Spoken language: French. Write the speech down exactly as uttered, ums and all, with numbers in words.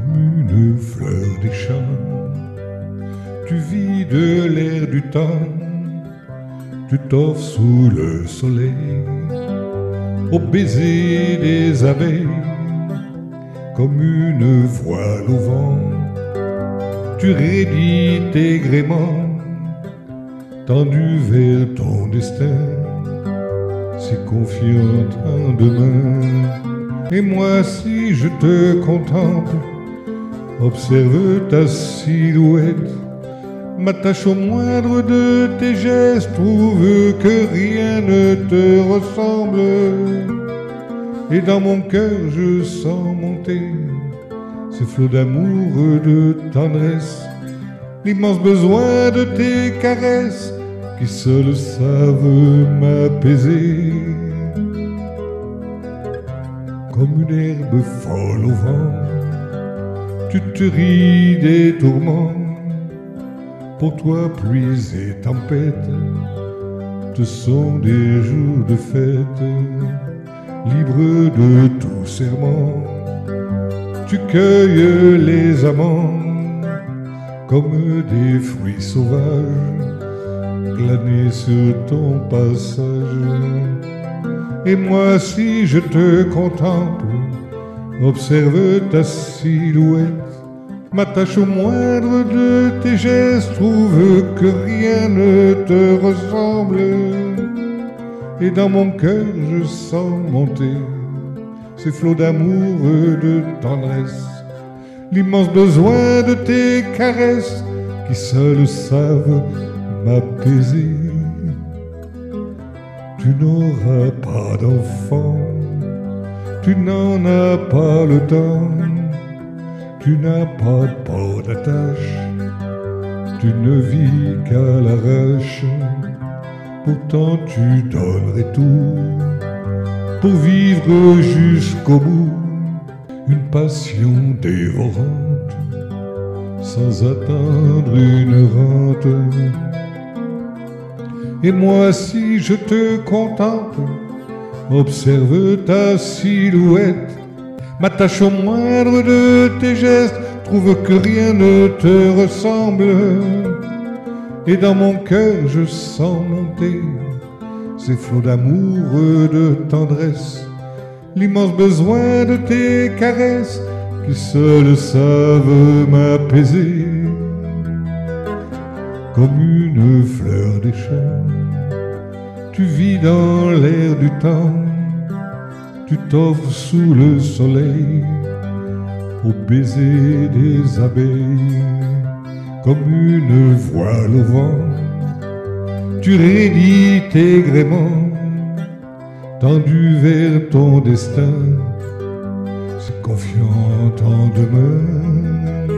comme une fleur des champs. Tu vis de l'air du temps, tu t'offres sous le soleil, au baiser des abeilles, comme une voile au vent. Tu raidis tes gréements, tendu vers ton destin, si confiante en demain. Et moi, si je te contemple, observe ta silhouette, m'attache au moindre de tes gestes, trouve que rien ne te ressemble. Et dans mon cœur je sens monter ces flots d'amour, de tendresse, l'immense besoin de tes caresses qui seules savent m'apaiser. Comme une herbe folle au vent, tu te ris des tourments. Pour toi, pluies et tempêtes te sont des jours de fête, libre de tout serment. Tu cueilles les amants comme des fruits sauvages, glanés sur ton passage. Et moi, si je te contemple, observe ta silhouette, m'attache au moindre de tes gestes, trouve que rien ne te ressemble. Et dans mon cœur je sens monter ces flots d'amour, de tendresse, l'immense besoin de tes caresses qui seules savent m'apaiser. Tu n'auras pas d'enfant, tu n'en as pas le temps, tu n'as pas peur d'attache, tu ne vis qu'à l'arrache. Pourtant tu donnerais tout pour vivre jusqu'au bout une passion dévorante, sans attendre une rente. Et moi, si je te contemple, observe ta silhouette, m'attache au moindre de tes gestes, trouve que rien ne te ressemble. Et dans mon cœur je sens monter ces flots d'amour, de tendresse, l'immense besoin de tes caresses qui seules savent m'apaiser. Comme une fleur des champs, tu vis dans l'air du temps, tu t'offres sous le soleil, au baiser des abeilles, comme une voile au vent. Tu raidis tes gréements, tendu vers ton destin, si confiante en demain.